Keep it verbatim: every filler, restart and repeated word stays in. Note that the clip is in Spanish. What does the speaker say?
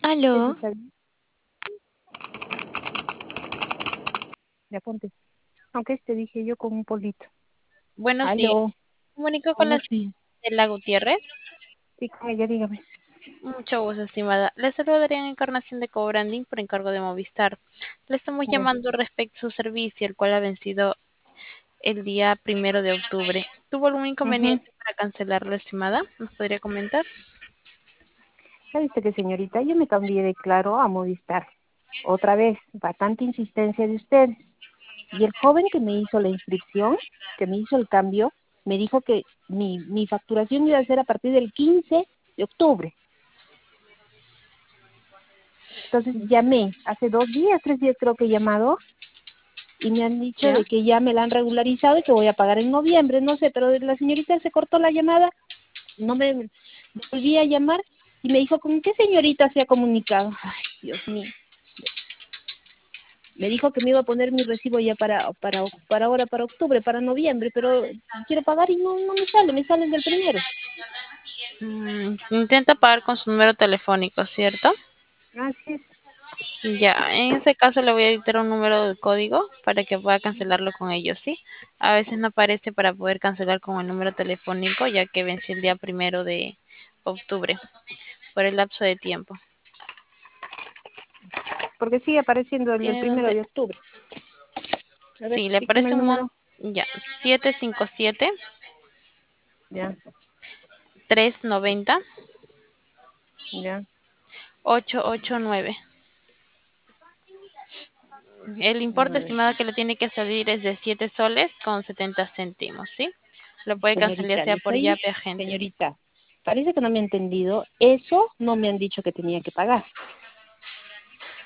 Aló, Eso está bien. Ya ponte. Aunque este dije yo con un polvito. buenos días. Aló, Comunico con la buenos señora días. Estela Gutiérrez. Sí, con ella, dígame. Mucho gusto, estimada. Le saludaría en Encarnación de Cobranding por encargo de Movistar. Le estamos Ya. llamando respecto a su servicio, el cual ha vencido el día primero de octubre. ¿Tuvo algún Ujú. inconveniente para cancelarlo, estimada? ¿Nos podría comentar? ¿Sabe usted qué, señorita? Yo me cambié de Claro a Movistar. Otra vez, bastante insistencia de ustedes. Y el joven que me hizo la inscripción, que me hizo el cambio, me dijo que mi, mi facturación iba a ser a partir del quince de octubre. Entonces llamé, hace dos días, tres días creo que he llamado, y me han dicho ¿Ya? de que ya me la han regularizado y que voy a pagar en noviembre, no sé, pero la señorita se cortó la llamada, no me volví a llamar y me dijo, ¿con qué señorita se ha comunicado? Ay, Dios mío. Me dijo que me iba a poner mi recibo ya para, para, para ahora, para octubre, para noviembre, pero quiero pagar y no, no me sale, me sale el del primero. Mm, intenta pagar con su número telefónico, ¿cierto? Así es. Ya, en ese caso le voy a editar un número de código para que pueda cancelarlo con ellos, ¿sí? A veces no aparece para poder cancelar con el número telefónico, ya que venció el día primero de octubre, por el lapso de tiempo. Porque sigue apareciendo el del ¿Tiene primero donde? de octubre. A ver, Sí, le dígame aparece el un mon... número. Ya, siete cinco siete, Ya, tres noventa, ya. ocho ocho nueve. El importe Nueve. estimado que le tiene que salir es de siete soles con setenta céntimos, ¿sí? Lo puede cancelar ya Señorita, sea le por estoy, Yape Agentes. señorita, parece que no me ha entendido. Eso no me han dicho que tenía que pagar.